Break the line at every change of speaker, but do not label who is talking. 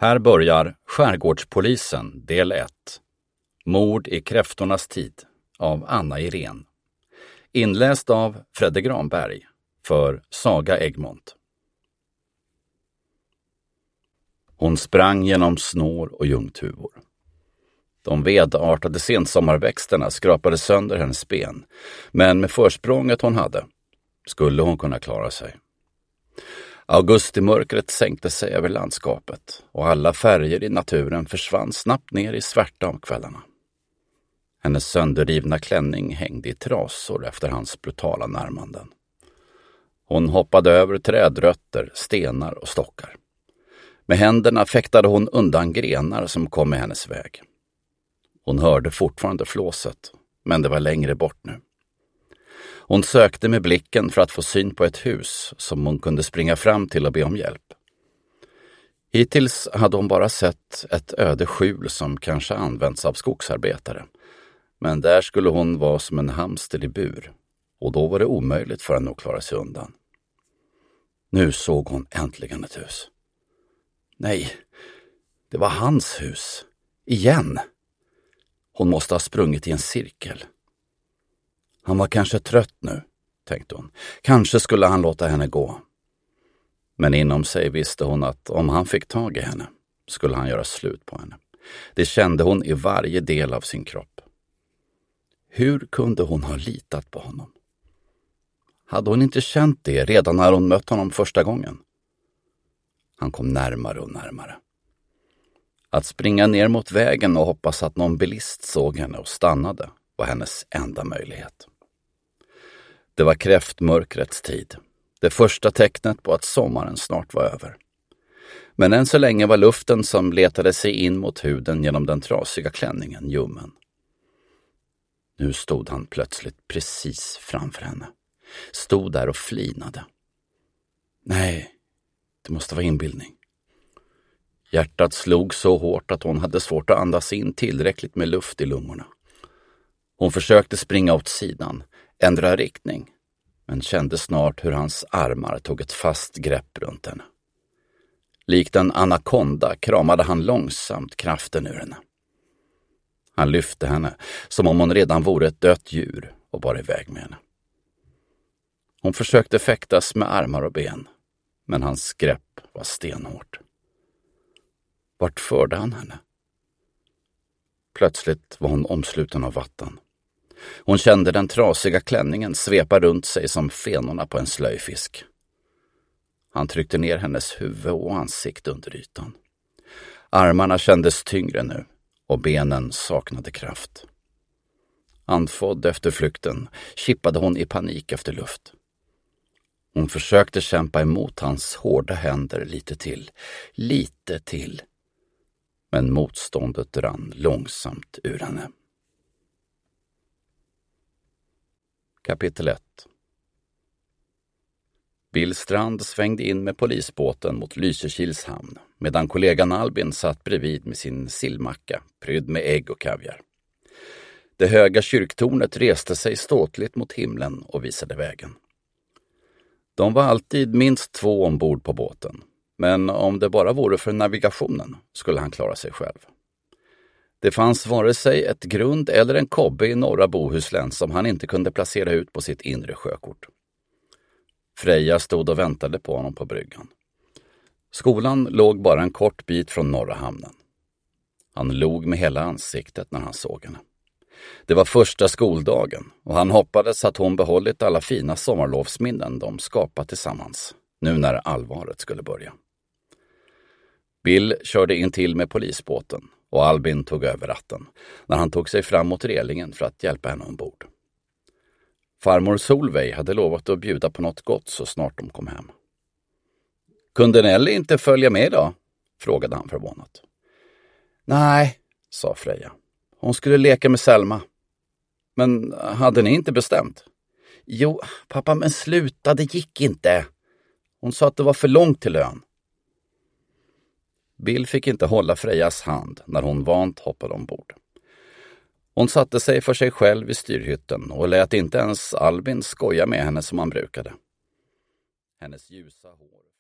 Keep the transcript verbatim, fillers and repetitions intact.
Här börjar Skärgårdspolisen del ett. Mord i kräftornas tid av Anna Irene. Inläst av Fredde Granberg för Saga Egmont. Hon sprang genom snår och ljungtuvor. De vedartade sensommarväxterna skrapade sönder hennes ben, men med försprånget hon hade skulle hon kunna klara sig. Augustimörkret sänkte sig över landskapet och alla färger i naturen försvann snabbt ner i svärta om kvällarna. Hennes sönderrivna klänning hängde i trasor efter hans brutala närmanden. Hon hoppade över trädrötter, stenar och stockar. Med händerna fäktade hon undan grenar som kom i hennes väg. Hon hörde fortfarande flåset, men det var längre bort nu. Hon sökte med blicken för att få syn på ett hus som hon kunde springa fram till och be om hjälp. Hittills hade hon bara sett ett öde skjul som kanske använts av skogsarbetare. Men där skulle hon vara som en hamster i bur, och då var det omöjligt för henne att klara sig undan. Nu såg hon äntligen ett hus. Nej, det var hans hus. Igen. Hon måste ha sprungit i en cirkel. Han var kanske trött nu, tänkte hon. Kanske skulle han låta henne gå. Men inom sig visste hon att om han fick tag i henne skulle han göra slut på henne. Det kände hon i varje del av sin kropp. Hur kunde hon ha litat på honom? Hade hon inte känt det redan när hon mött honom första gången? Han kom närmare och närmare. Att springa ner mot vägen och hoppas att någon bilist såg henne och stannade var hennes enda möjlighet. Det var kräftmörkrets tid. Det första tecknet på att sommaren snart var över. Men än så länge var luften som letade sig in mot huden genom den trasiga klänningen ljummen. Nu stod han plötsligt precis framför henne. Stod där och flinade. Nej, det måste vara inbildning. Hjärtat slog så hårt att hon hade svårt att andas in tillräckligt med luft i lungorna. Hon försökte springa åt sidan, ändra riktning, men kände snart hur hans armar tog ett fast grepp runt henne. Likt en anakonda kramade han långsamt kraften ur henne. Han lyfte henne som om hon redan vore ett dött djur och bar iväg med henne. Hon försökte fäktas med armar och ben, men hans grepp var stenhårt. Vart förde han henne? Plötsligt var hon omsluten av vatten. Hon kände den trasiga klänningen svepa runt sig som fenorna på en slöjfisk. Han tryckte ner hennes huvud och ansikte under ytan. Armarna kändes tyngre nu och benen saknade kraft. Andfådd efter flykten kippade hon i panik efter luft. Hon försökte kämpa emot hans hårda händer lite till, lite till. Men motståndet rann långsamt ur henne. Kapitel ett. Bill Strand svängde in med polisbåten mot Lysekils hamn, medan kollegan Albin satt bredvid med sin sillmacka, prydd med ägg och kaviar. Det höga kyrktornet reste sig ståtligt mot himlen och visade vägen. De var alltid minst två ombord på båten, men om det bara vore för navigationen skulle han klara sig själv. Det fanns vare sig ett grund eller en kobbe i norra Bohuslän som han inte kunde placera ut på sitt inre sjökort. Freja stod och väntade på honom på bryggan. Skolan låg bara en kort bit från norra hamnen. Han log med hela ansiktet när han såg henne. Det var första skoldagen och han hoppades att hon behållit alla fina sommarlovsminnen de skapat tillsammans, nu när allvaret skulle börja. Bill körde in till med polisbåten och Albin tog över ratten när han tog sig fram mot relingen för att hjälpa henne ombord. Farmor Solveig hade lovat att bjuda på något gott så snart de kom hem. Kunde Nelly inte följa med då? Frågade han förvånat. Nej, sa Freja. Hon skulle leka med Selma. Men hade ni inte bestämt? Jo, pappa, men sluta, det gick inte. Hon sa att det var för långt till ön. Bill fick inte hålla Frejas hand när hon vant hoppade ombord. Hon satte sig för sig själv i styrhytten och lät inte ens Albin skoja med henne som han brukade. Hennes ljusa hår